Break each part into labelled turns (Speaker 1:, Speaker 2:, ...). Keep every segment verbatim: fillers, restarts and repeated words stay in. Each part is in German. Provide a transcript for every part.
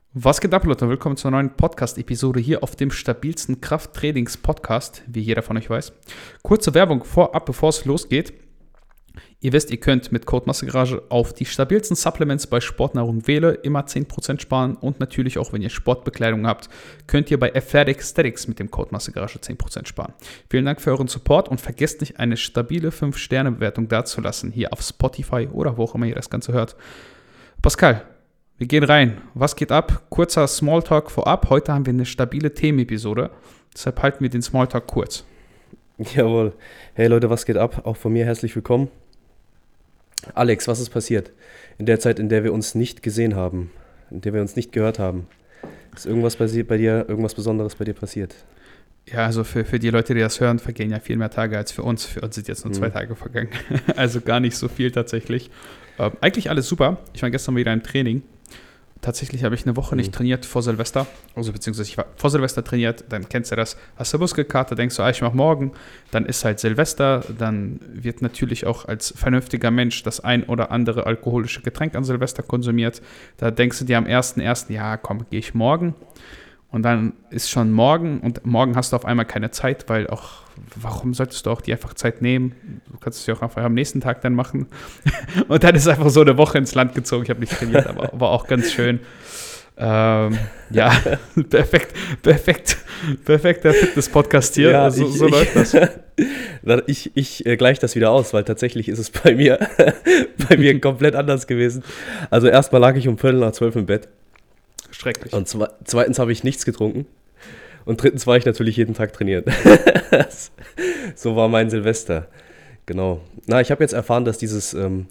Speaker 1: Was geht ab, Leute? Willkommen zur neuen Podcast-Episode hier auf dem stabilsten Krafttrainings-Podcast, wie jeder von euch weiß. Kurze Werbung vorab, bevor es losgeht. Ihr wisst, ihr könnt mit Code Massegarage auf die stabilsten Supplements bei Sportnahrung Wähle immer zehn Prozent sparen und natürlich auch, wenn ihr Sportbekleidung habt, könnt ihr bei Athletic Aesthetics mit dem Code Massegarage zehn Prozent sparen. Vielen Dank für euren Support und vergesst nicht, eine stabile fünf Sterne Bewertung dazulassen, hier auf Spotify oder wo auch immer ihr das Ganze hört. Pascal, wir gehen rein. Was geht ab? Kurzer Smalltalk vorab. Heute haben wir eine stabile Themenepisode. Deshalb halten wir den Smalltalk kurz.
Speaker 2: Jawohl. Hey Leute, was geht ab? Auch von mir herzlich willkommen. Alex, was ist passiert? In der Zeit, in der wir uns nicht gesehen haben, in der wir uns nicht gehört haben. Ist irgendwas bei dir, irgendwas Besonderes bei dir passiert?
Speaker 1: Ja, also für, für die Leute, die das hören, vergehen ja viel mehr Tage als für uns. Für uns sind jetzt nur zwei mhm. Tage vergangen. Also gar nicht so viel tatsächlich. Ähm, eigentlich alles super. Ich war gestern wieder im Training. Tatsächlich habe ich eine Woche nicht trainiert vor Silvester, also beziehungsweise ich war vor Silvester trainiert, dann kennst du das, hast du Muskelkater, denkst du, ah, ich mach morgen, dann ist halt Silvester, dann wird natürlich auch als vernünftiger Mensch das ein oder andere alkoholische Getränk an Silvester konsumiert, da denkst du dir am ersten ersten ja komm, gehe ich morgen und dann ist schon morgen und morgen hast du auf einmal keine Zeit, weil auch, warum solltest du auch die einfach Zeit nehmen? Du kannst es ja auch einfach am nächsten Tag dann machen. Und dann ist einfach so eine Woche ins Land gezogen. Ich habe nicht trainiert, aber war auch ganz schön. Ähm, ja, perfekt, perfekt, perfekter Fitness-Podcast hier.
Speaker 2: Ja,
Speaker 1: also,
Speaker 2: ich,
Speaker 1: so
Speaker 2: ich,
Speaker 1: läuft das.
Speaker 2: Ich, ich äh, gleiche das wieder aus, weil tatsächlich ist es bei mir, bei mir komplett anders gewesen. Also erstmal lag ich um Viertel nach zwölf im Bett.
Speaker 1: Schrecklich.
Speaker 2: Und zwe- zweitens habe ich nichts getrunken. Und drittens war ich natürlich jeden Tag trainieren. So war mein Silvester. Genau. Na, ich habe jetzt erfahren, dass dieses ähm,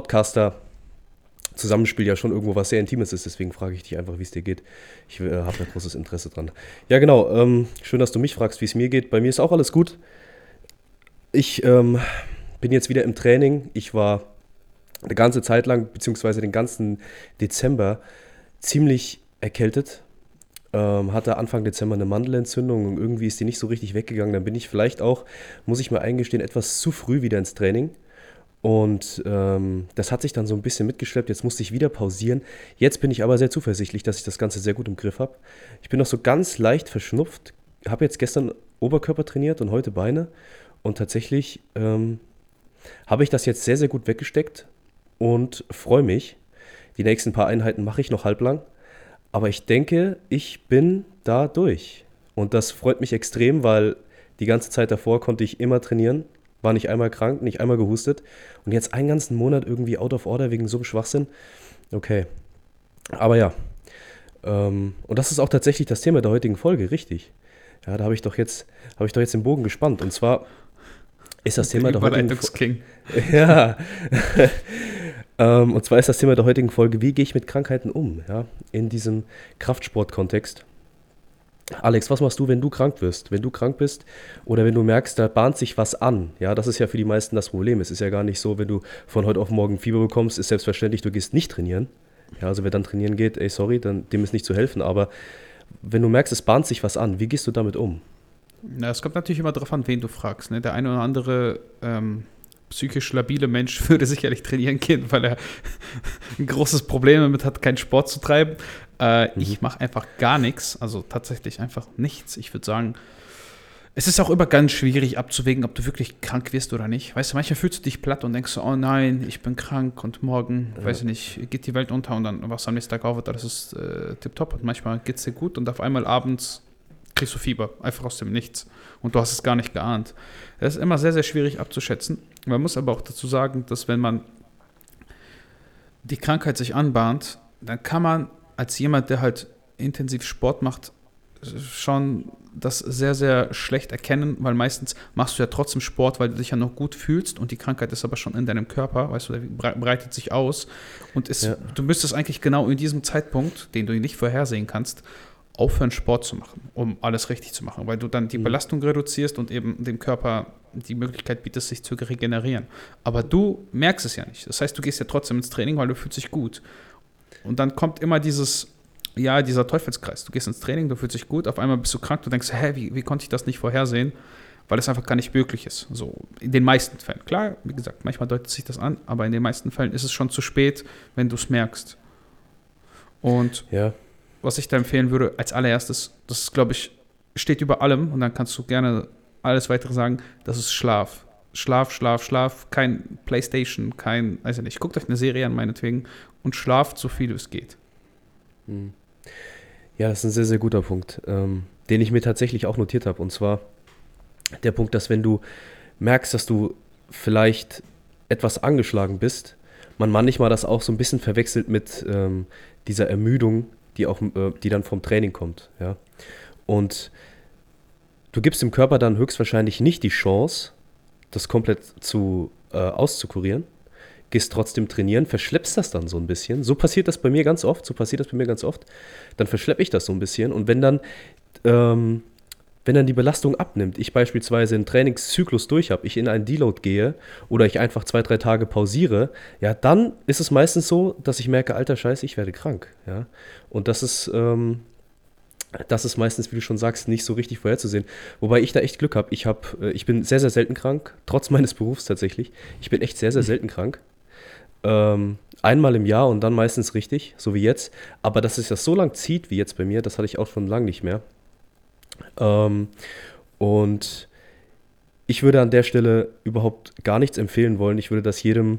Speaker 2: Podcaster-Zusammenspiel ja schon irgendwo was sehr Intimes ist. Deswegen frage ich dich einfach, wie es dir geht. Ich äh, habe da großes Interesse dran. Ja, genau. Ähm, schön, dass du mich fragst, wie es mir geht. Bei mir ist auch alles gut. Ich ähm, bin jetzt wieder im Training. Ich war eine ganze Zeit lang, beziehungsweise den ganzen Dezember, ziemlich erkältet. Ähm, hatte Anfang Dezember eine Mandelentzündung und irgendwie ist die nicht so richtig weggegangen. Dann bin ich vielleicht auch, muss ich mir eingestehen, etwas zu früh wieder ins Training. Und ähm, das hat sich dann so ein bisschen mitgeschleppt. Jetzt musste ich wieder pausieren. Jetzt bin ich aber sehr zuversichtlich, dass ich das Ganze sehr gut im Griff habe. Ich bin noch so ganz leicht verschnupft. Habe jetzt gestern Oberkörper trainiert und heute Beine. Und tatsächlich ähm, habe ich das jetzt sehr, sehr gut weggesteckt und freue mich. Die nächsten paar Einheiten mache ich noch halblang. Aber ich denke, ich bin da durch. Und das freut mich extrem, weil die ganze Zeit davor konnte ich immer trainieren, war nicht einmal krank, nicht einmal gehustet. Und jetzt einen ganzen Monat irgendwie out of order wegen so einem Schwachsinn. Okay. Aber ja. Ähm, und das ist auch tatsächlich das Thema der heutigen Folge, richtig. Ja, da habe ich doch jetzt, habe ich doch jetzt den Bogen gespannt. Und zwar ist das Thema der heutigen Folge. Ja. Um, und zwar ist das Thema der heutigen Folge, wie gehe ich mit Krankheiten um, ja, in diesem Kraftsport-Kontext. Alex, was machst du, wenn du krank wirst? Wenn du krank bist oder wenn du merkst, da bahnt sich was an, ja, das ist ja für die meisten das Problem. Es ist ja gar nicht so, wenn du von heute auf morgen Fieber bekommst, ist selbstverständlich, du gehst nicht trainieren. Ja, also wer dann trainieren geht, ey, sorry, dann, dem ist nicht zu helfen, aber wenn du merkst, es bahnt sich was an, wie gehst du damit um?
Speaker 1: Na, es kommt natürlich immer darauf an, wen du fragst, ne? Der eine oder andere ähm psychisch labile Mensch würde sicherlich trainieren gehen, weil er ein großes Problem damit hat, keinen Sport zu treiben. Äh, mhm. Ich mache einfach gar nichts, also tatsächlich einfach nichts. Ich würde sagen, es ist auch immer ganz schwierig abzuwägen, ob du wirklich krank wirst oder nicht. Weißt du, manchmal fühlst du dich platt und denkst so, oh nein, ich bin krank und morgen, ja. weiß ich nicht, geht die Welt unter und dann wachst du am nächsten Tag auf und das ist äh, tipptopp. Und manchmal geht es dir gut und auf einmal abends kriegst du Fieber, einfach aus dem Nichts. Und du hast es gar nicht geahnt. Das ist immer sehr, sehr schwierig abzuschätzen. Man muss aber auch dazu sagen, dass wenn man die Krankheit sich anbahnt, dann kann man als jemand, der halt intensiv Sport macht, schon das sehr, sehr schlecht erkennen, weil meistens machst du ja trotzdem Sport, weil du dich ja noch gut fühlst und die Krankheit ist aber schon in deinem Körper, weißt du, der breitet sich aus und ist, ja. du müsstest eigentlich genau in diesem Zeitpunkt, den du nicht vorhersehen kannst, aufhören, Sport zu machen, um alles richtig zu machen, weil du dann die mhm. Belastung reduzierst und eben dem Körper die Möglichkeit bietest, sich zu regenerieren. Aber du merkst es ja nicht. Das heißt, du gehst ja trotzdem ins Training, weil du fühlst dich gut. Und dann kommt immer dieses, ja, dieser Teufelskreis. Du gehst ins Training, du fühlst dich gut, auf einmal bist du krank, du denkst, hä, wie, wie konnte ich das nicht vorhersehen? Weil es einfach gar nicht möglich ist. So, in den meisten Fällen. Klar, wie gesagt, manchmal deutet sich das an, aber in den meisten Fällen ist es schon zu spät, wenn du es merkst. Und
Speaker 2: ja.
Speaker 1: was ich da empfehlen würde, als allererstes, das ist, glaube ich, steht über allem und dann kannst du gerne alles weitere sagen, das ist Schlaf. Schlaf, Schlaf, Schlaf, kein Playstation, kein, weiß ich nicht, guckt euch eine Serie an, meinetwegen, und schlaft so viel es geht.
Speaker 2: Ja, das ist ein sehr, sehr guter Punkt, ähm, den ich mir tatsächlich auch notiert habe. Und zwar der Punkt, dass wenn du merkst, dass du vielleicht etwas angeschlagen bist, man manchmal das auch so ein bisschen verwechselt mit ähm, dieser Ermüdung, die, auch, äh, die dann vom Training kommt. Ja? Und du gibst dem Körper dann höchstwahrscheinlich nicht die Chance, das komplett zu, äh, auszukurieren, gehst trotzdem trainieren, verschleppst das dann so ein bisschen. So passiert das bei mir ganz oft, so passiert das bei mir ganz oft. Dann verschleppe ich das so ein bisschen und wenn dann, ähm, wenn dann die Belastung abnimmt, ich beispielsweise einen Trainingszyklus durch habe, ich in einen Deload gehe oder ich einfach zwei, drei Tage pausiere, ja, dann ist es meistens so, dass ich merke, alter Scheiße, ich werde krank. Ja? Und das ist, ähm, das ist meistens, wie du schon sagst, nicht so richtig vorherzusehen. Wobei ich da echt Glück habe. Ich, hab, äh, ich bin sehr, sehr selten krank, trotz meines Berufs tatsächlich. Ich bin echt sehr, sehr selten krank. Ähm, einmal im Jahr und dann meistens richtig, so wie jetzt. Aber dass sich das so lang zieht wie jetzt bei mir, das hatte ich auch schon lange nicht mehr. Ähm, und ich würde an der Stelle überhaupt gar nichts empfehlen wollen. Ich würde das jedem,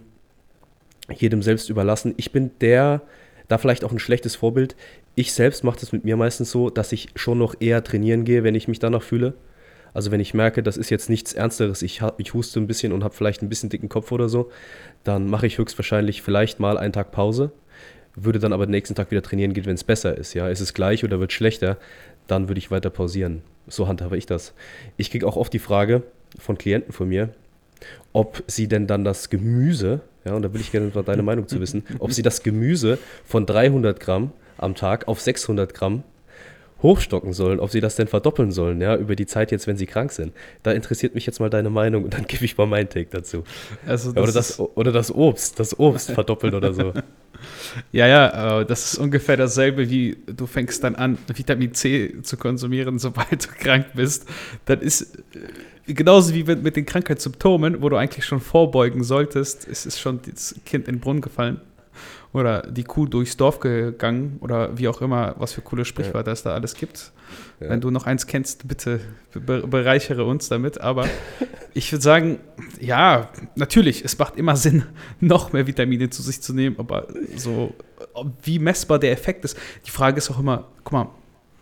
Speaker 2: jedem selbst überlassen. Ich bin der, da vielleicht auch ein schlechtes Vorbild. Ich selbst mache das mit mir meistens so, dass ich schon noch eher trainieren gehe, wenn ich mich danach fühle. Also wenn ich merke, das ist jetzt nichts Ernsteres, ich, ha- ich huste ein bisschen und habe vielleicht ein bisschen dicken Kopf oder so, dann mache ich höchstwahrscheinlich vielleicht mal einen Tag Pause, würde dann aber den nächsten Tag wieder trainieren gehen, wenn es besser ist. Ja, ist es gleich oder wird schlechter, dann würde ich weiter pausieren. So handhabe ich das. Ich kriege auch oft die Frage von Klienten von mir, ob sie denn dann das Gemüse, ja, und da will ich gerne mal deine Meinung zu wissen, ob sie das Gemüse von dreihundert Gramm am Tag auf sechshundert Gramm hochstocken sollen, ob sie das denn verdoppeln sollen, ja, über die Zeit jetzt, wenn sie krank sind. Da interessiert mich jetzt mal deine Meinung und dann gebe ich mal meinen Take dazu.
Speaker 1: Also
Speaker 2: Ja,
Speaker 1: das
Speaker 2: oder, das, oder das Obst, das Obst verdoppeln oder so.
Speaker 1: Ja, ja, äh, das ist ungefähr dasselbe, wie du fängst dann an, Vitamin C zu konsumieren, sobald du krank bist. Das ist äh, genauso wie mit, mit den Krankheitssymptomen, wo du eigentlich schon vorbeugen solltest, ist es schon das Kind in den Brunnen gefallen oder die Kuh durchs Dorf gegangen oder wie auch immer, was für coole Sprichwörter ja. es da alles gibt. Ja. Wenn du noch eins kennst, bitte be- bereichere uns damit. Aber ich würde sagen, ja, natürlich, es macht immer Sinn, noch mehr Vitamine zu sich zu nehmen, aber so, wie messbar der Effekt ist. Die Frage ist auch immer, guck mal,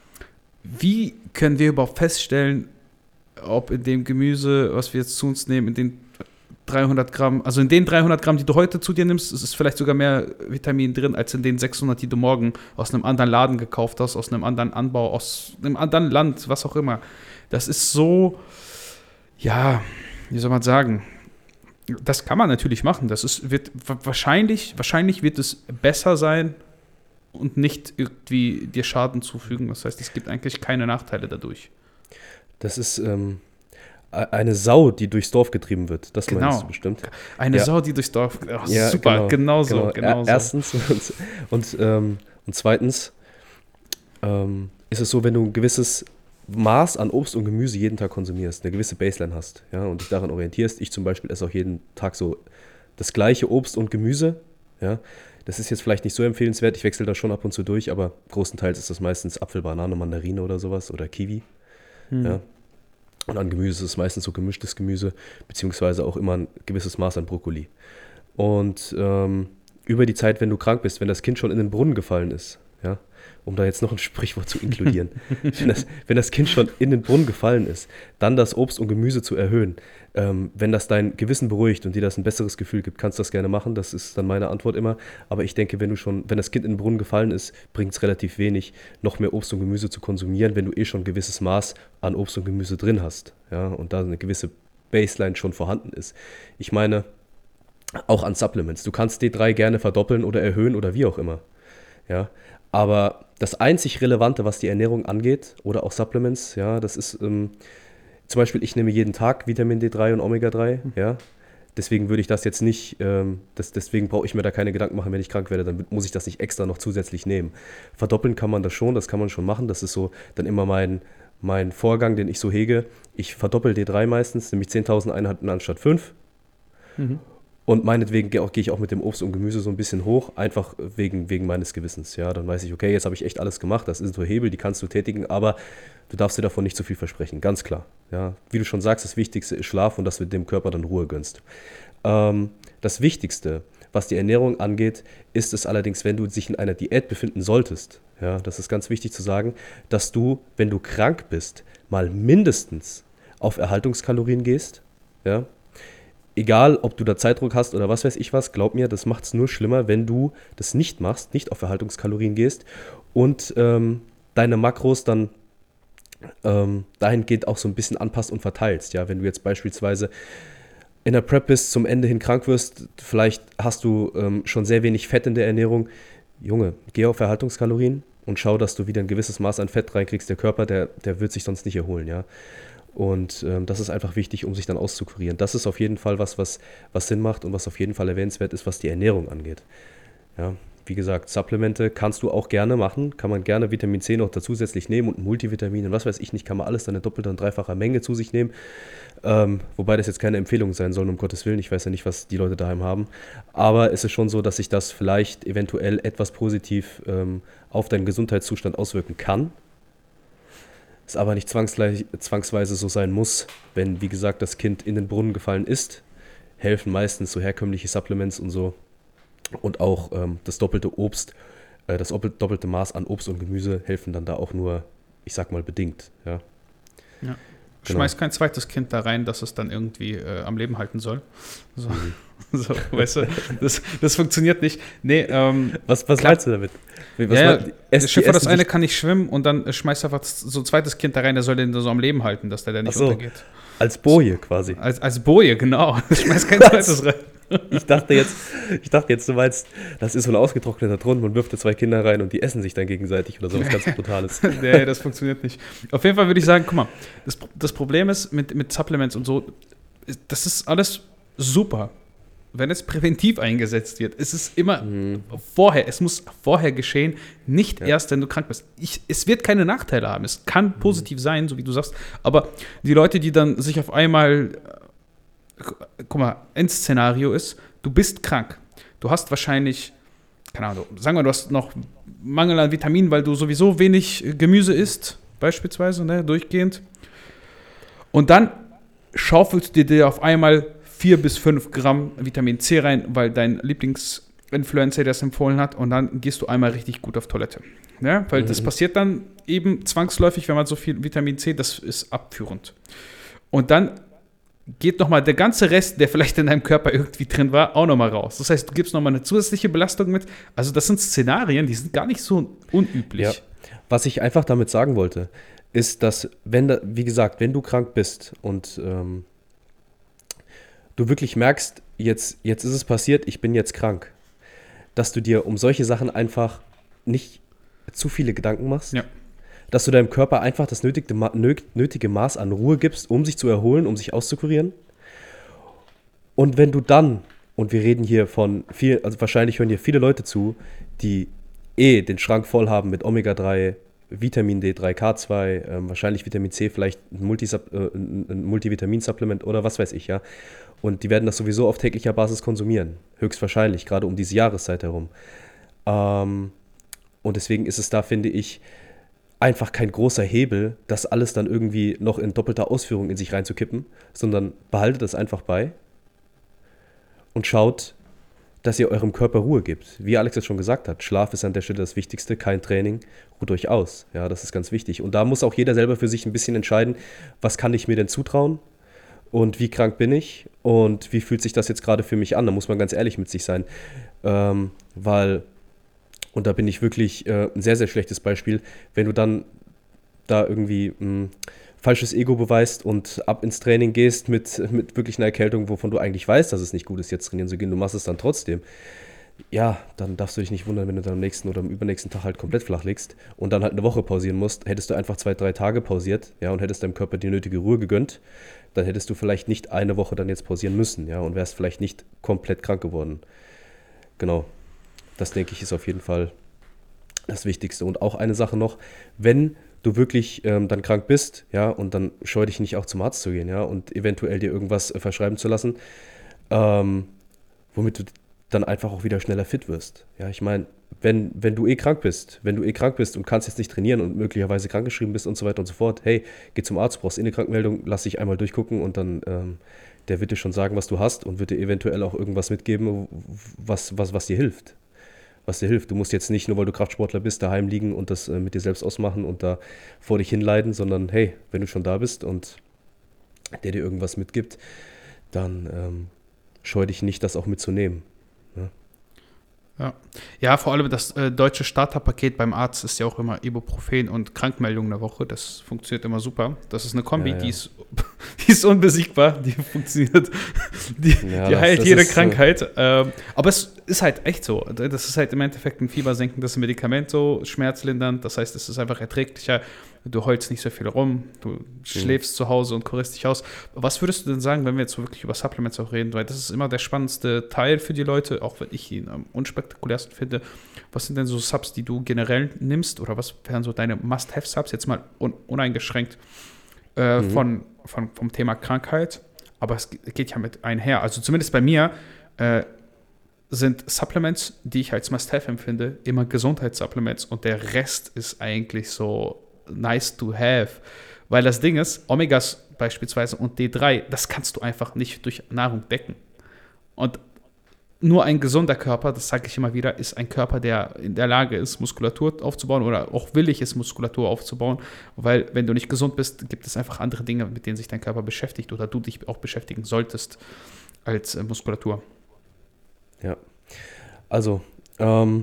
Speaker 1: wie können wir überhaupt feststellen, ob in dem Gemüse, was wir jetzt zu uns nehmen, in den dreihundert Gramm, also in den dreihundert Gramm, die du heute zu dir nimmst, ist vielleicht sogar mehr Vitamin drin, als in den sechshundert, die du morgen aus einem anderen Laden gekauft hast, aus einem anderen Anbau, aus einem anderen Land, was auch immer. Das ist so, ja, wie soll man sagen, das kann man natürlich machen. Das ist, wird wahrscheinlich, wahrscheinlich wird es besser sein und nicht irgendwie dir Schaden zufügen. Das heißt, es gibt eigentlich keine Nachteile dadurch.
Speaker 2: Das ist, ähm eine Sau, die durchs Dorf getrieben wird, das
Speaker 1: genau.
Speaker 2: meinst du bestimmt.
Speaker 1: Eine
Speaker 2: ja.
Speaker 1: Sau, die durchs Dorf, oh,
Speaker 2: ja,
Speaker 1: super, genau, genau so.
Speaker 2: Genau.
Speaker 1: Genau
Speaker 2: Erstens und, und, ähm, und zweitens ähm, ist es so, wenn du ein gewisses Maß an Obst und Gemüse jeden Tag konsumierst, eine gewisse Baseline hast, ja, und dich daran orientierst, ich zum Beispiel esse auch jeden Tag so das gleiche Obst und Gemüse, ja, das ist jetzt vielleicht nicht so empfehlenswert, ich wechsle da schon ab und zu durch, aber großenteils ist das meistens Apfel, Banane, Mandarine oder sowas oder Kiwi, hm. ja. Und an Gemüse ist es meistens so gemischtes Gemüse, beziehungsweise auch immer ein gewisses Maß an Brokkoli. Und ähm, über die Zeit, wenn du krank bist, wenn das Kind schon in den Brunnen gefallen ist, ja, um da jetzt noch ein Sprichwort zu inkludieren, wenn, das, wenn das Kind schon in den Brunnen gefallen ist, dann das Obst und Gemüse zu erhöhen. Ähm, wenn das dein Gewissen beruhigt und dir das ein besseres Gefühl gibt, kannst du das gerne machen. Das ist dann meine Antwort immer. Aber ich denke, wenn du schon, wenn das Kind in den Brunnen gefallen ist, bringt es relativ wenig, noch mehr Obst und Gemüse zu konsumieren, wenn du eh schon ein gewisses Maß an Obst und Gemüse drin hast. Ja, und da eine gewisse Baseline schon vorhanden ist. Ich meine, auch an Supplements. Du kannst D drei gerne verdoppeln oder erhöhen oder wie auch immer. Ja, aber das einzig Relevante, was die Ernährung angeht, oder auch Supplements, ja, das ist ähm, zum Beispiel, ich nehme jeden Tag Vitamin D drei und Omega drei, ja. Deswegen würde ich das jetzt nicht, ähm, das, deswegen brauche ich mir da keine Gedanken machen, wenn ich krank werde, dann muss ich das nicht extra noch zusätzlich nehmen. Verdoppeln kann man das schon, das kann man schon machen, das ist so dann immer mein, mein Vorgang, den ich so hege. Ich verdoppel D drei meistens, nämlich zehntausend Einheiten anstatt fünf. Mhm. Und meinetwegen gehe auch- gehe ich auch mit dem Obst und Gemüse so ein bisschen hoch, einfach wegen, wegen meines Gewissens. Ja, dann weiß ich, okay, jetzt habe ich echt alles gemacht, das sind so Hebel, die kannst du tätigen, aber du darfst dir davon nicht zu viel versprechen, ganz klar. Ja, wie du schon sagst, das Wichtigste ist Schlaf und dass du dem Körper dann Ruhe gönnst. Ähm, das Wichtigste, was die Ernährung angeht, ist es allerdings, wenn du dich in einer Diät befinden solltest, ja, das ist ganz wichtig zu sagen, dass du, wenn du krank bist, mal mindestens auf Erhaltungskalorien gehst, ja. Egal, ob du da Zeitdruck hast oder was weiß ich was, glaub mir, das macht es nur schlimmer, wenn du das nicht machst, nicht auf Erhaltungskalorien gehst und ähm, deine Makros dann ähm, dahingehend auch so ein bisschen anpasst und verteilst. Ja, wenn du jetzt beispielsweise in der Prep bist, zum Ende hin krank wirst, vielleicht hast du ähm, schon sehr wenig Fett in der Ernährung. Junge, geh auf Erhaltungskalorien und schau, dass du wieder ein gewisses Maß an Fett reinkriegst. Der Körper, der, der wird sich sonst nicht erholen, ja. Und ähm, das ist einfach wichtig, um sich dann auszukurieren. Das ist auf jeden Fall was, was, was Sinn macht und was auf jeden Fall erwähnenswert ist, was die Ernährung angeht. Ja, wie gesagt, Supplemente kannst du auch gerne machen, kann man gerne Vitamin C noch da zusätzlich nehmen und Multivitamine, was weiß ich nicht, kann man alles dann in doppelter und dreifacher Menge zu sich nehmen. Ähm, wobei das jetzt keine Empfehlung sein soll, um Gottes Willen, ich weiß ja nicht, was die Leute daheim haben. Aber es ist schon so, dass sich das vielleicht eventuell etwas positiv ähm, auf deinen Gesundheitszustand auswirken kann. Es aber nicht zwangsgleich- zwangsweise so sein muss, wenn, wie gesagt, das Kind in den Brunnen gefallen ist, helfen meistens so herkömmliche Supplements und so und auch ähm, das doppelte Obst, äh, das doppel- doppelte Maß an Obst und Gemüse helfen dann da auch nur, ich sag mal, bedingt. Ja.
Speaker 1: Ja.
Speaker 2: Genau.
Speaker 1: Schmeiß kein zweites Kind da rein, dass es dann irgendwie äh, am Leben halten soll. So,
Speaker 2: Mhm.
Speaker 1: so weißt du, das, das funktioniert nicht. Nee, ähm,
Speaker 2: Was, was
Speaker 1: Klar.
Speaker 2: meinst du damit? Was
Speaker 1: ja,
Speaker 2: mein-
Speaker 1: ja,
Speaker 2: es-
Speaker 1: das Schiff,
Speaker 2: die
Speaker 1: das
Speaker 2: essen
Speaker 1: eine
Speaker 2: sich-
Speaker 1: kann nicht schwimmen und dann äh, schmeißt einfach so ein zweites Kind da rein, der soll den so am Leben halten, dass der da nicht
Speaker 2: Ach so.
Speaker 1: untergeht.
Speaker 2: Als Boje quasi.
Speaker 1: Als, als Boje, genau. Schmeiß kein zweites rein.
Speaker 2: Ich dachte jetzt, ich dachte jetzt, du meinst, das ist so ein ausgetrockneter Thron, man wirft da zwei Kinder rein und die essen sich dann gegenseitig oder sowas ganz Brutales.
Speaker 1: Nee, das funktioniert nicht. Auf jeden Fall würde ich sagen, guck mal, das, das Problem ist mit, mit Supplements und so, ist- das ist alles super. Wenn es präventiv eingesetzt wird, es ist immer vorher, es muss vorher geschehen, nicht
Speaker 2: Ja.
Speaker 1: erst, wenn du krank bist. Ich, es wird keine Nachteile haben. Es kann positiv sein, so wie du sagst, aber die Leute, die dann sich auf einmal, äh, gu- guck mal, Endszenario ist, du bist krank. Du hast wahrscheinlich, keine Ahnung, sagen wir, du hast noch Mangel an Vitaminen, weil du sowieso wenig äh, Gemüse isst, beispielsweise, ne, durchgehend. Und dann schaufelst du dir auf einmal vier bis fünf Gramm Vitamin C rein, weil dein Lieblingsinfluencer das empfohlen hat, und dann gehst du einmal richtig gut auf Toilette. Ja, weil das
Speaker 2: Mhm.
Speaker 1: passiert dann eben zwangsläufig, wenn man so viel Vitamin C, das ist abführend. Und dann geht nochmal der ganze Rest, der vielleicht in deinem Körper irgendwie drin war, auch nochmal raus. Das heißt, du gibst nochmal eine zusätzliche Belastung mit. Also das sind Szenarien, die sind gar nicht so unüblich.
Speaker 2: Ja. Was ich einfach damit sagen wollte, ist, dass, wenn da, wie gesagt, wenn du krank bist und ähm, du wirklich merkst, jetzt, jetzt ist es passiert, ich bin jetzt krank, dass du dir um solche Sachen einfach nicht zu viele Gedanken machst.
Speaker 1: Ja.
Speaker 2: Dass du deinem Körper einfach das nötige, Ma- nö- nötige Maß an Ruhe gibst, um sich zu erholen, um sich auszukurieren. Und wenn du dann, und wir reden hier von viel, also wahrscheinlich hören hier viele Leute zu, die eh den Schrank voll haben mit Omega drei, Vitamin D drei, K zwei, ähm, wahrscheinlich Vitamin C, vielleicht ein, Multisub, äh, ein ein Multivitaminsupplement oder was weiß ich, ja. Und die werden das sowieso auf täglicher Basis konsumieren. Höchstwahrscheinlich, gerade um diese Jahreszeit herum. Ähm, und deswegen ist es da, finde ich, einfach kein großer Hebel, das alles dann irgendwie noch in doppelter Ausführung in sich reinzukippen, sondern behaltet es einfach bei und schaut, dass ihr eurem Körper Ruhe gibt. Wie Alex es schon gesagt hat, Schlaf ist an der Stelle das Wichtigste, kein Training, ruht euch aus. Ja, das ist ganz wichtig. Und da muss auch jeder selber für sich ein bisschen entscheiden, was kann ich mir denn zutrauen und wie krank bin ich und wie fühlt sich das jetzt gerade für mich an. Da muss man ganz ehrlich mit sich sein, ähm, weil, und da bin ich wirklich äh, ein sehr, sehr schlechtes Beispiel, wenn du dann da irgendwie mh, falsches Ego beweist und ab ins Training gehst mit, mit wirklich einer Erkältung, wovon du eigentlich weißt, dass es nicht gut ist, jetzt trainieren zu gehen, du machst es dann trotzdem. Ja, dann darfst du dich nicht wundern, wenn du dann am nächsten oder am übernächsten Tag halt komplett flach liegst und dann halt eine Woche pausieren musst. Hättest du einfach zwei, drei Tage pausiert, ja, und hättest deinem Körper die nötige Ruhe gegönnt, dann hättest du vielleicht nicht eine Woche dann jetzt pausieren müssen, ja, und wärst vielleicht nicht komplett krank geworden. Genau. Das, denke ich, ist auf jeden Fall das Wichtigste. Und auch eine Sache noch, wenn du wirklich ähm, dann krank bist, ja, und dann scheu dich nicht auch zum Arzt zu gehen, ja, und eventuell dir irgendwas äh, verschreiben zu lassen, ähm, womit du dann einfach auch wieder schneller fit wirst. Ja, ich meine, wenn, wenn du eh krank bist, wenn du eh krank bist und kannst jetzt nicht trainieren und möglicherweise krankgeschrieben bist und so weiter und so fort, hey, geh zum Arzt, brauchst eh eine Krankmeldung, lass dich einmal durchgucken und dann, ähm, der wird dir schon sagen, was du hast und wird dir eventuell auch irgendwas mitgeben, was, was, was dir hilft. Was dir hilft. Du musst jetzt nicht, nur weil du Kraftsportler bist, daheim liegen und das äh, mit dir selbst ausmachen und da vor dich hinleiden, sondern hey, wenn du schon da bist und der dir irgendwas mitgibt, dann ähm, scheu dich nicht, das auch mitzunehmen. Ja.
Speaker 1: Ja. Ja, vor allem das äh, deutsche Starterpaket beim Arzt ist ja auch immer Ibuprofen und Krankmeldung in der Woche. Das funktioniert immer super. Das ist eine Kombi,
Speaker 2: Ja, ja.
Speaker 1: Die, ist, die ist unbesiegbar. Die funktioniert. Die,
Speaker 2: Ja,
Speaker 1: die
Speaker 2: das-
Speaker 1: heilt
Speaker 2: das
Speaker 1: jede
Speaker 2: ist, äh,
Speaker 1: Krankheit. Ähm, aber es ist halt echt so. Das ist halt im Endeffekt ein fiebersenkendes Medikament, so schmerzlindernd. Das heißt, es ist einfach erträglicher. Du heulst nicht so viel rum. Du schläfst zu Hause und kurierst dich aus. Was würdest du denn sagen, wenn wir jetzt so wirklich über Supplements auch reden? Weil das ist immer der spannendste Teil für die Leute, auch wenn ich ihn am unspektakulärsten finde. Was sind denn so Subs, die du generell nimmst? Oder was wären so deine Must-Have-Subs? Jetzt mal un uneingeschränkt äh,
Speaker 2: Mhm.
Speaker 1: von, von, vom Thema Krankheit. Aber es ge- geht ja mit einher. Also zumindest bei mir äh, sind Supplements, die ich als Must-Have empfinde, immer Gesundheitssupplements. Und der Rest ist eigentlich so nice to have. Weil das Ding ist, Omegas beispielsweise und D drei, das kannst du einfach nicht durch Nahrung decken. Und nur ein gesunder Körper, das sage ich immer wieder, ist ein Körper, der in der Lage ist, Muskulatur aufzubauen oder auch willig ist, Muskulatur aufzubauen. Weil wenn du nicht gesund bist, gibt es einfach andere Dinge, mit denen sich dein Körper beschäftigt oder du dich auch beschäftigen solltest als äh, Muskulatur.
Speaker 2: Ja. Also, ähm,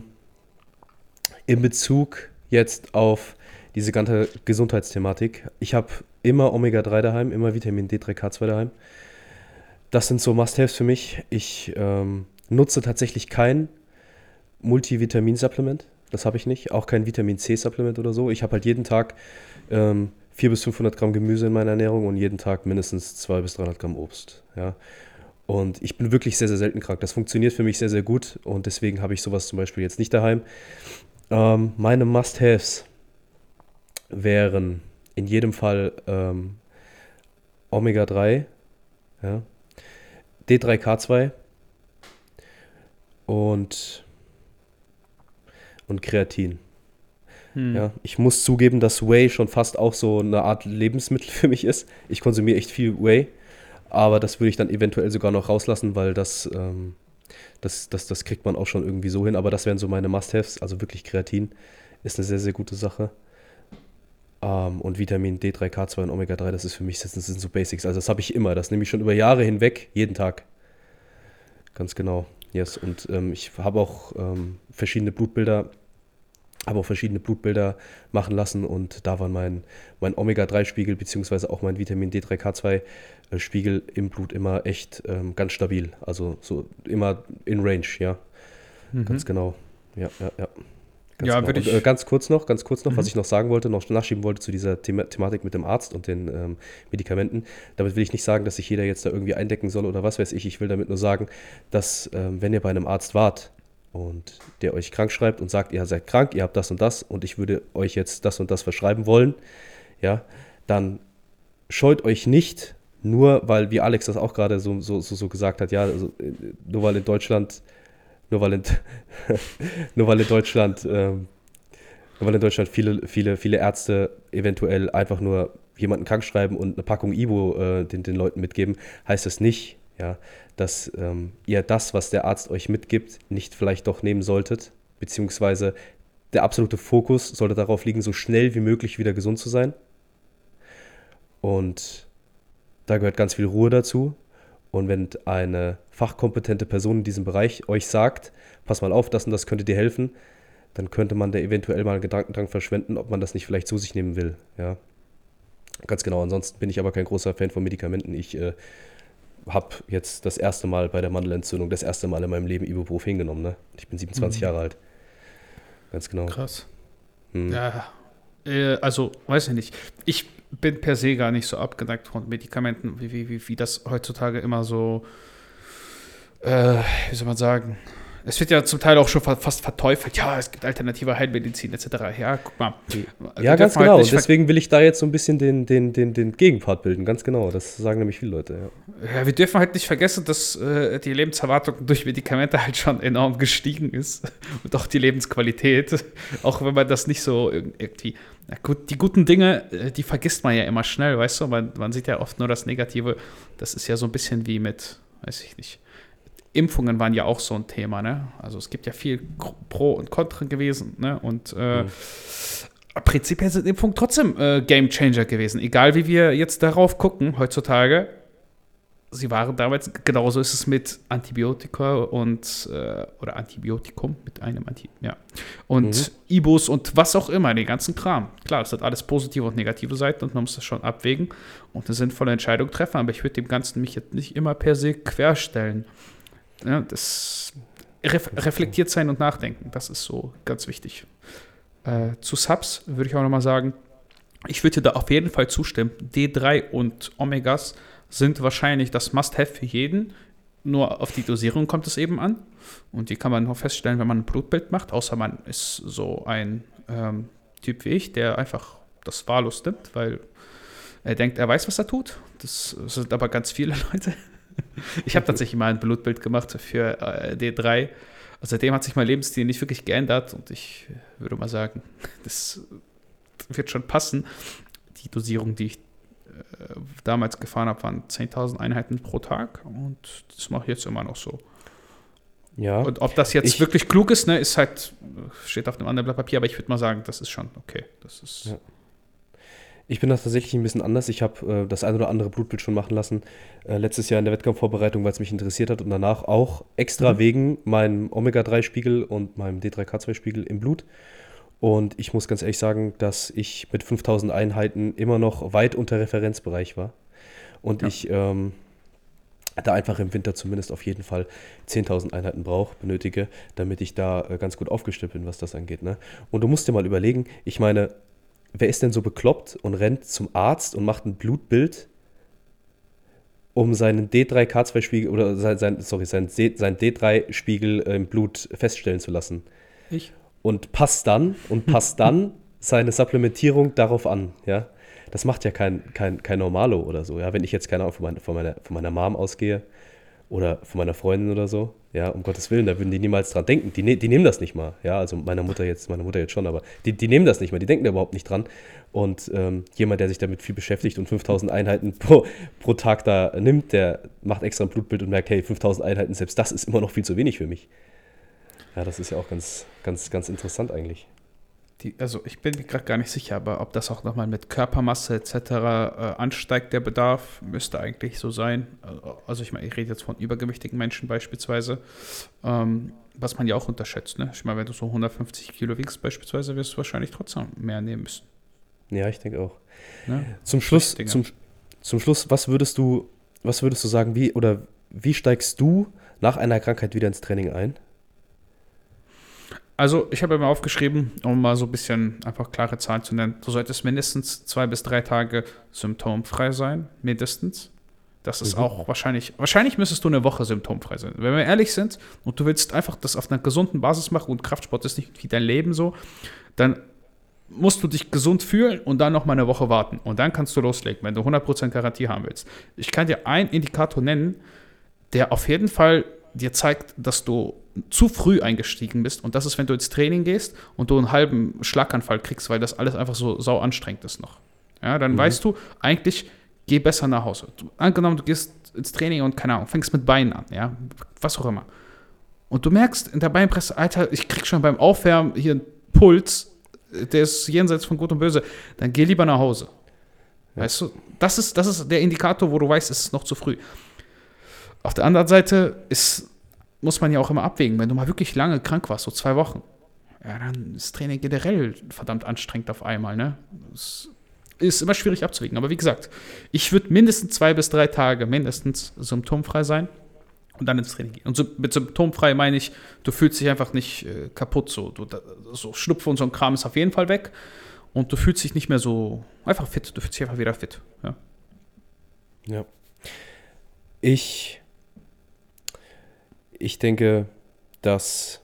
Speaker 2: in Bezug jetzt auf diese ganze Gesundheitsthematik, ich habe immer Omega drei daheim, immer Vitamin D drei K zwei daheim. Das sind so Must-Haves für mich. Ich ähm, nutze tatsächlich kein Multivitamin-Supplement. Das habe ich nicht. Auch kein Vitamin C-Supplement oder so. Ich habe halt jeden Tag ähm, vierhundert bis fünfhundert Gramm Gemüse in meiner Ernährung und jeden Tag mindestens zweihundert bis dreihundert Gramm Obst. Ja. Und ich bin wirklich sehr, sehr selten krank. Das funktioniert für mich sehr, sehr gut und deswegen habe ich sowas zum Beispiel jetzt nicht daheim. Ähm, meine Must-Haves wären in jedem Fall ähm, Omega drei, ja, D drei K zwei und, und Kreatin.
Speaker 1: Hm.
Speaker 2: Ja, ich muss zugeben, dass Whey schon fast auch so eine Art Lebensmittel für mich ist. Ich konsumiere echt viel Whey, aber das würde ich dann eventuell sogar noch rauslassen, weil das, ähm, das, das, das kriegt man auch schon irgendwie so hin. Aber das wären so meine Must-Haves, also wirklich Kreatin ist eine sehr, sehr gute Sache. Ähm, und Vitamin D drei K zwei und Omega drei, das ist für mich, das sind so Basics. Also das habe ich immer, das nehme ich schon über Jahre hinweg, jeden Tag. Ganz genau, yes. Und ähm, ich habe auch ähm, verschiedene Blutbilder, habe auch verschiedene Blutbilder machen lassen und da war mein, mein Omega drei Spiegel beziehungsweise auch mein Vitamin D drei K zwei äh, Spiegel im Blut immer echt ähm, ganz stabil. Also so immer in Range, ja.
Speaker 1: Mhm.
Speaker 2: Ganz genau. Ja, ja, ja. Ganz
Speaker 1: Ja,
Speaker 2: genau.
Speaker 1: würde
Speaker 2: Und,
Speaker 1: ich-
Speaker 2: äh, ganz kurz noch, ganz kurz noch,
Speaker 1: Mhm.
Speaker 2: was ich noch sagen wollte, noch nachschieben wollte zu dieser Thema Thematik mit dem Arzt und den ähm, Medikamenten. Damit will ich nicht sagen, dass sich jeder jetzt da irgendwie eindecken soll oder was weiß ich. Ich will damit nur sagen, dass ähm, wenn ihr bei einem Arzt wart und der euch krank schreibt und sagt, ihr seid krank, ihr habt das und das und ich würde euch jetzt das und das verschreiben wollen, ja, dann scheut euch nicht, nur weil, wie Alex das auch gerade so, so, so, so gesagt hat, ja, also, äh, nur weil in Deutschland, nur weil in, nur weil in Deutschland, ähm, nur weil in Deutschland viele, viele, viele Ärzte eventuell einfach nur jemanden krank schreiben und eine Packung Ibo äh, den, den Leuten mitgeben, heißt das nicht, ja, dass ähm, ihr das, was der Arzt euch mitgibt, nicht vielleicht doch nehmen solltet, beziehungsweise der absolute Fokus sollte darauf liegen, so schnell wie möglich wieder gesund zu sein. Und da gehört ganz viel Ruhe dazu. Und wenn eine fachkompetente Person in diesem Bereich euch sagt, pass mal auf, das und das könnte dir helfen, dann könnte man da eventuell mal einen Gedanken dran verschwenden, ob man das nicht vielleicht zu sich nehmen will. Ja, ganz genau. Ansonsten bin ich aber kein großer Fan von Medikamenten. Ich äh, habe jetzt das erste Mal bei der Mandelentzündung, das erste Mal in meinem Leben Ibuprofen genommen. Ne? Ich bin siebenundzwanzig
Speaker 1: Mhm.
Speaker 2: Jahre alt. Ganz genau.
Speaker 1: Krass.
Speaker 2: Hm.
Speaker 1: Ja, äh, also, weiß ich nicht. Ich bin per se gar nicht so abgeneigt von Medikamenten, wie, wie, wie, wie das heutzutage immer so, äh, wie soll man sagen, Es wird ja zum Teil auch schon fast verteufelt. Ja, es gibt alternative Heilmedizin et cetera. Ja, guck mal.
Speaker 2: Ja, ganz genau. Halt deswegen will ich da jetzt so ein bisschen den, den, den, den Gegenpart bilden. Ganz genau. Das sagen nämlich viele Leute.
Speaker 1: Ja, ja wir dürfen halt nicht vergessen, dass äh, die Lebenserwartung durch Medikamente halt schon enorm gestiegen ist. Und auch die Lebensqualität. Auch wenn man das nicht so irgendwie. Na gut, die guten Dinge, die vergisst man ja immer schnell, weißt du? Man, man sieht ja oft nur das Negative. Das ist ja so ein bisschen wie mit, weiß ich nicht. Impfungen waren ja auch so ein Thema, ne? Also es gibt ja viel Pro und Contra gewesen, ne? Und äh, mhm. prinzipiell sind Impfungen trotzdem äh, Gamechanger gewesen. Egal wie wir jetzt darauf gucken heutzutage. Sie waren damals, genauso ist es mit Antibiotika und äh, oder Antibiotikum mit einem Anti, ja. Und mhm. Ibus und was auch immer, den ganzen Kram. Klar, das hat alles positive und negative Seiten und man muss das schon abwägen und eine sinnvolle Entscheidung treffen, aber ich würde dem Ganzen mich jetzt nicht immer per se querstellen. Ja, das ref- reflektiert sein und nachdenken, das ist so ganz wichtig. Äh, zu Subs würde ich auch nochmal sagen, ich würde dir da auf jeden Fall zustimmen. D drei und Omegas sind wahrscheinlich das Must-Have für jeden. Nur auf die Dosierung kommt es eben an. Und die kann man nur feststellen, wenn man ein Blutbild macht. Außer man ist so ein ähm, Typ wie ich, der einfach das wahllos nimmt, weil er denkt, er weiß, was er tut. Das sind aber ganz viele Leute. Ich habe tatsächlich mal ein Blutbild gemacht für äh, D drei. Also seitdem hat sich mein Lebensstil nicht wirklich geändert. Und ich würde mal sagen, das wird schon passen. Die Dosierung, die ich damals gefahren habe, waren zehntausend Einheiten pro Tag und das mache ich jetzt immer noch so.
Speaker 2: Ja.
Speaker 1: Und ob das jetzt
Speaker 2: ich,
Speaker 1: wirklich klug ist, ne, ist halt, steht auf einem anderen Blatt Papier, aber ich würde mal sagen, das ist schon okay. Das ist
Speaker 2: ja. Ich bin da tatsächlich ein bisschen anders. Ich habe äh, das ein oder andere Blutbild schon machen lassen, äh, letztes Jahr in der Wettkampfvorbereitung, weil es mich interessiert hat und danach auch extra mhm. wegen meinem Omega drei Spiegel und meinem D drei K zwei Spiegel im Blut. Und ich muss ganz ehrlich sagen, dass ich mit fünftausend Einheiten immer noch weit unter Referenzbereich war. Und ja. ich ähm, da einfach im Winter zumindest auf jeden Fall zehntausend Einheiten brauche, benötige, damit ich da äh, ganz gut aufgestellt bin, was das angeht. Ne? Und du musst dir mal überlegen, ich meine, wer ist denn so bekloppt und rennt zum Arzt und macht ein Blutbild, um seinen D drei K zwei Spiegel oder sein, sein, sorry, sein, sein D drei Spiegel im Blut feststellen zu lassen?
Speaker 1: Ich.
Speaker 2: Und passt dann und passt dann seine Supplementierung darauf an, ja. Das macht ja kein, kein, kein Normalo oder so, ja. Wenn ich jetzt, keine Ahnung, von meiner, von meiner, von meiner Mom ausgehe oder von meiner Freundin oder so, ja, um Gottes Willen, da würden die niemals dran denken. Die, ne, die nehmen das nicht mal, ja, also meiner Mutter jetzt, meine Mutter jetzt schon, aber die, die nehmen das nicht mal, die denken da überhaupt nicht dran. Und ähm, jemand, der sich damit viel beschäftigt und fünftausend Einheiten pro, pro Tag da nimmt, der macht extra ein Blutbild und merkt, hey, fünftausend Einheiten, selbst das ist immer noch viel zu wenig für mich. Ja, das ist ja auch ganz, ganz, ganz interessant eigentlich.
Speaker 1: Die, also ich bin mir gerade gar nicht sicher, aber ob das auch nochmal mit Körpermasse et cetera äh, ansteigt, der Bedarf, müsste eigentlich so sein. Also ich meine, ich rede jetzt von übergewichtigen Menschen beispielsweise, ähm, was man ja auch unterschätzt. Ne? Ich meine, wenn du so hundertfünfzig Kilo wiegst beispielsweise, wirst du wahrscheinlich trotzdem mehr nehmen müssen.
Speaker 2: Ja, ich denke auch.
Speaker 1: Ne?
Speaker 2: Zum Schluss, zum, zum Schluss, was würdest du, was würdest du sagen, wie oder wie steigst du nach einer Krankheit wieder ins Training ein?
Speaker 1: Also ich habe mir mal aufgeschrieben, um mal so ein bisschen einfach klare Zahlen zu nennen. Du solltest mindestens zwei bis drei Tage symptomfrei sein, mindestens. Das ist mhm. auch wahrscheinlich, wahrscheinlich müsstest du eine Woche symptomfrei sein. Wenn wir ehrlich sind und du willst einfach das auf einer gesunden Basis machen und Kraftsport ist nicht wie dein Leben so, dann musst du dich gesund fühlen und dann noch mal eine Woche warten. Und dann kannst du loslegen, wenn du hundert Prozent Garantie haben willst. Ich kann dir einen Indikator nennen, der auf jeden Fall dir zeigt, dass du zu früh eingestiegen bist. Und das ist, wenn du ins Training gehst und du einen halben Schlaganfall kriegst, weil das alles einfach so sau anstrengend ist noch. Ja, dann mhm. weißt du, eigentlich geh besser nach Hause. Du, angenommen, du gehst ins Training und, keine Ahnung, fängst mit Beinen an, ja, was auch immer. Und du merkst in der Beinpresse, Alter, ich krieg schon beim Aufwärmen hier einen Puls, der ist jenseits von Gut und Böse, dann geh lieber nach Hause. Ja. Weißt du, das ist, das ist der Indikator, wo du weißt, es ist noch zu früh. Auf der anderen Seite ist, muss man ja auch immer abwägen, wenn du mal wirklich lange krank warst, so zwei Wochen, ja, dann ist Training generell verdammt anstrengend auf einmal, ne? Das ist immer schwierig abzuwägen. Aber wie gesagt, ich würde mindestens zwei bis drei Tage mindestens symptomfrei sein und dann ins Training gehen. Und so, mit symptomfrei meine ich, du fühlst dich einfach nicht äh, kaputt, so, du, so Schnupfen und so ein Kram ist auf jeden Fall weg und du fühlst dich nicht mehr so einfach fit, du fühlst dich einfach wieder fit. Ja.
Speaker 2: Ja. Ich Ich denke, dass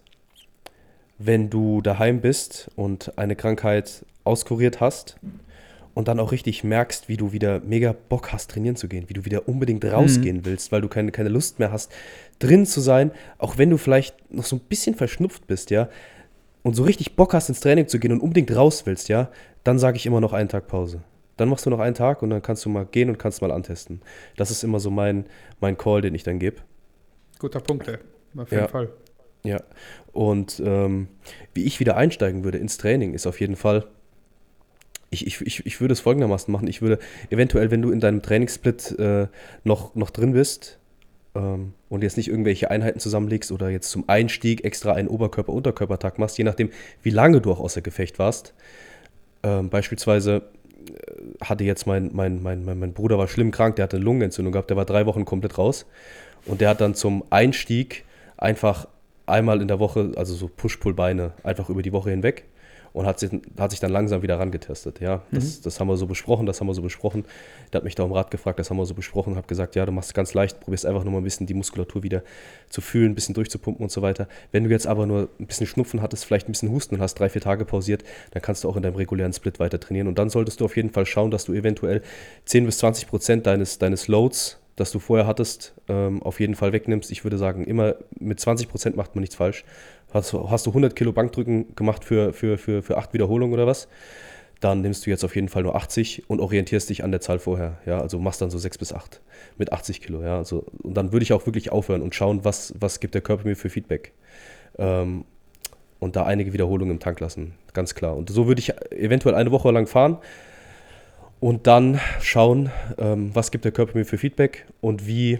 Speaker 2: wenn du daheim bist und eine Krankheit auskuriert hast und dann auch richtig merkst, wie du wieder mega Bock hast, trainieren zu gehen, wie du wieder unbedingt rausgehen
Speaker 1: Mhm.
Speaker 2: willst, weil du keine, keine Lust mehr hast, drin zu sein, auch wenn du vielleicht noch so ein bisschen verschnupft bist, ja, und so richtig Bock hast, ins Training zu gehen und unbedingt raus willst, ja, dann sage ich immer noch einen Tag Pause. Dann machst du noch einen Tag und dann kannst du mal gehen und kannst mal antesten. Das ist immer so mein, mein Call, den ich dann gebe.
Speaker 1: Guter Punkt, ey. Auf jeden
Speaker 2: Ja,
Speaker 1: Fall.
Speaker 2: ja. Und ähm, wie ich wieder einsteigen würde ins Training, ist auf jeden Fall, ich, ich, ich, ich würde es folgendermaßen machen. Ich würde eventuell, wenn du in deinem Trainingssplit äh, noch, noch drin bist ähm, und jetzt nicht irgendwelche Einheiten zusammenlegst oder jetzt zum Einstieg extra einen Oberkörper-Unterkörper-Tag machst, je nachdem, wie lange du auch außer Gefecht warst. Ähm, beispielsweise äh, hatte jetzt mein, mein, mein, mein, mein Bruder war schlimm krank, der hatte eine Lungenentzündung gehabt, der war drei Wochen komplett raus. Und der hat dann zum Einstieg einfach einmal in der Woche, also so Push-Pull-Beine, einfach über die Woche hinweg und hat sich, hat sich dann langsam wieder rangetestet. Ja, das,
Speaker 1: Mhm.
Speaker 2: das haben wir so besprochen, das haben wir so besprochen. Der hat mich da um Rat gefragt, das haben wir so besprochen, hat gesagt, ja, du machst es ganz leicht, probierst einfach nur mal ein bisschen die Muskulatur wieder zu fühlen, ein bisschen durchzupumpen und so weiter. Wenn du jetzt aber nur ein bisschen Schnupfen hattest, vielleicht ein bisschen Husten und hast drei, vier Tage pausiert, dann kannst du auch in deinem regulären Split weiter trainieren. Und dann solltest du auf jeden Fall schauen, dass du eventuell zehn bis zwanzig Prozent deines, deines Loads, das du vorher hattest, ähm, auf jeden Fall wegnimmst. Ich würde sagen, immer mit zwanzig Prozent macht man nichts falsch. Hast, du- hast du hundert Kilo Bankdrücken gemacht für, für, für, für acht Wiederholungen oder was? Dann nimmst du jetzt auf jeden Fall nur achtzig und orientierst dich an der Zahl vorher. Ja, also machst dann so sechs bis acht mit achtzig Kilo. Ja, also, und dann würde ich auch wirklich aufhören und schauen, was, was gibt der Körper mir für Feedback. Ähm, und da einige Wiederholungen im Tank lassen, ganz klar. Und so würde ich eventuell eine Woche lang fahren und dann schauen, ähm, was gibt der Körper mir für Feedback und wie,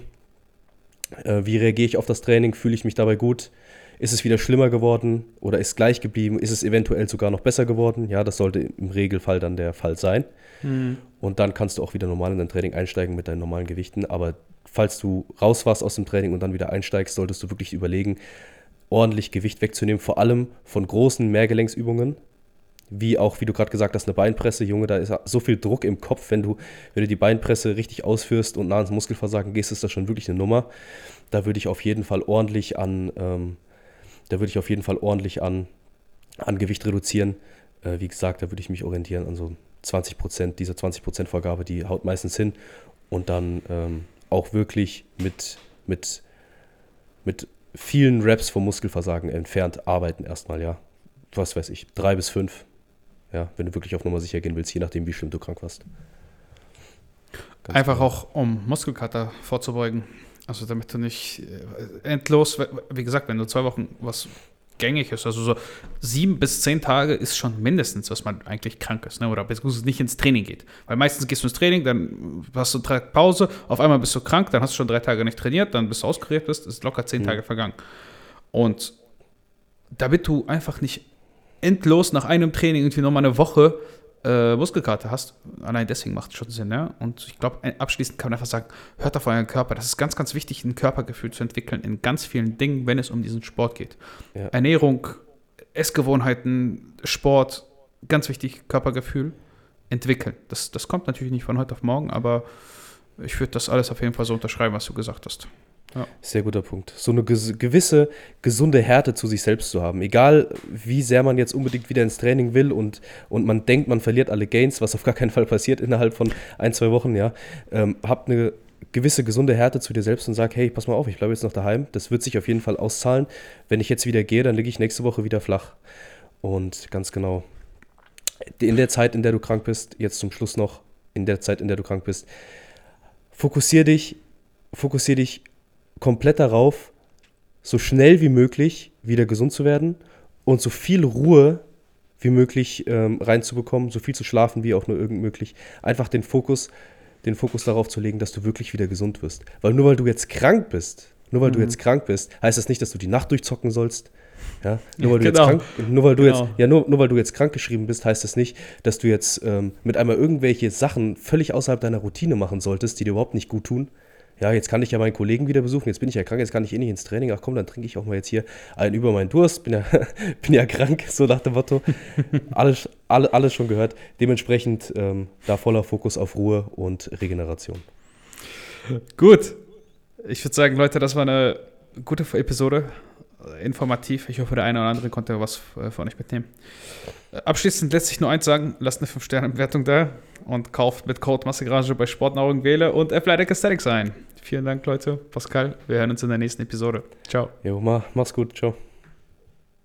Speaker 2: äh, wie reagiere ich auf das Training, fühle ich mich dabei gut, ist es wieder schlimmer geworden oder ist gleich geblieben, ist es eventuell sogar noch besser geworden, ja, das sollte im Regelfall dann der Fall sein
Speaker 1: Mhm.
Speaker 2: und dann kannst du auch wieder normal in dein Training einsteigen mit deinen normalen Gewichten, aber falls du raus warst aus dem Training und dann wieder einsteigst, solltest du wirklich überlegen, ordentlich Gewicht wegzunehmen, vor allem von großen Mehrgelenksübungen, wie auch, wie du gerade gesagt hast, eine Beinpresse, Junge, da ist so viel Druck im Kopf, wenn du, wenn du die Beinpresse richtig ausführst und nah ans Muskelversagen gehst, ist das schon wirklich eine Nummer. Da würde ich auf jeden Fall ordentlich an, ähm, da würde ich auf jeden Fall ordentlich an, an Gewicht reduzieren. Äh, wie gesagt, da würde ich mich orientieren an so zwanzig Prozent, diese zwanzig Prozent Vorgabe, die haut meistens hin und dann ähm, auch wirklich mit, mit, mit vielen Reps vom Muskelversagen entfernt arbeiten erstmal, ja. Was weiß ich, drei bis fünf. Ja, wenn du wirklich auf Nummer sicher gehen willst, je nachdem, wie schlimm du krank warst. Ganz
Speaker 1: Einfach
Speaker 2: genau.
Speaker 1: auch, um Muskelkater vorzubeugen. Also damit du nicht äh, endlos, wie gesagt, wenn du zwei Wochen was gängig ist, also so sieben bis zehn Tage ist schon mindestens, dass man eigentlich krank ist, ne? Oder beziehungsweise nicht ins Training geht. Weil meistens gehst du ins Training, dann hast du drei Tage Pause, auf einmal bist du krank, dann hast du schon drei Tage nicht trainiert, dann bist du auskuriert bist, ist locker zehn
Speaker 2: Mhm.
Speaker 1: Tage vergangen. Und damit du einfach nicht endlos nach einem Training irgendwie nochmal eine Woche äh, Muskelkater hast, allein deswegen macht es schon Sinn, ja. Und ich glaube, abschließend kann man einfach sagen, hört auf euren Körper. Das ist ganz, ganz wichtig, ein Körpergefühl zu entwickeln in ganz vielen Dingen, wenn es um diesen Sport geht.
Speaker 2: Ja.
Speaker 1: Ernährung, Essgewohnheiten, Sport, ganz wichtig, Körpergefühl entwickeln. Das, das kommt natürlich nicht von heute auf morgen, aber ich würde das alles auf jeden Fall so unterschreiben, was du gesagt hast. Ja.
Speaker 2: Sehr guter Punkt. So eine ges- gewisse gesunde Härte zu sich selbst zu haben. Egal, wie sehr man jetzt unbedingt wieder ins Training will und, und man denkt, man verliert alle Gains, was auf gar keinen Fall passiert innerhalb von ein, zwei Wochen, ja. Ähm, habt eine gewisse gesunde Härte zu dir selbst und sag, hey, pass mal auf, ich bleibe jetzt noch daheim. Das wird sich auf jeden Fall auszahlen. Wenn ich jetzt wieder gehe, dann liege ich nächste Woche wieder flach. Und ganz genau, in der Zeit, in der du krank bist, jetzt zum Schluss noch, in der Zeit, in der du krank bist, fokussier dich, fokussier dich komplett darauf, so schnell wie möglich wieder gesund zu werden und so viel Ruhe wie möglich ähm, reinzubekommen, so viel zu schlafen wie auch nur irgend möglich. Einfach den Fokus, den Fokus darauf zu legen, dass du wirklich wieder gesund wirst. Weil nur weil du jetzt krank bist, nur weil
Speaker 1: Mhm.
Speaker 2: du jetzt krank bist, heißt das nicht, dass du die Nacht durchzocken sollst. Ja, nur weil du
Speaker 1: Genau.
Speaker 2: jetzt krank, nur weil du
Speaker 1: Genau.
Speaker 2: jetzt, ja, nur, nur weil du jetzt krankgeschrieben bist, heißt das nicht, dass du jetzt ähm, mit einmal irgendwelche Sachen völlig außerhalb deiner Routine machen solltest, die dir überhaupt nicht gut tun. Ja, jetzt kann ich ja meinen Kollegen wieder besuchen, jetzt bin ich ja krank, jetzt kann ich eh nicht ins Training. Ach komm, dann trinke ich auch mal jetzt hier einen über meinen Durst, bin ja, bin ja krank, so nach dem Motto. Alles, alle, alles schon gehört. Dementsprechend ähm, da voller Fokus auf Ruhe und Regeneration.
Speaker 1: Gut. Ich würde sagen, Leute, das war eine gute Episode. informativ. Ich hoffe, der eine oder andere konnte was von euch mitnehmen. Abschließend lässt sich nur eins sagen: Lasst eine fünf Sterne Bewertung da und kauft mit Code Massegarage bei Sportnahrung Wähle und Athletic Aesthetics ein. Vielen Dank, Leute. Pascal, wir hören uns in der nächsten Episode. Ciao.
Speaker 2: Jo, mach's gut. Ciao.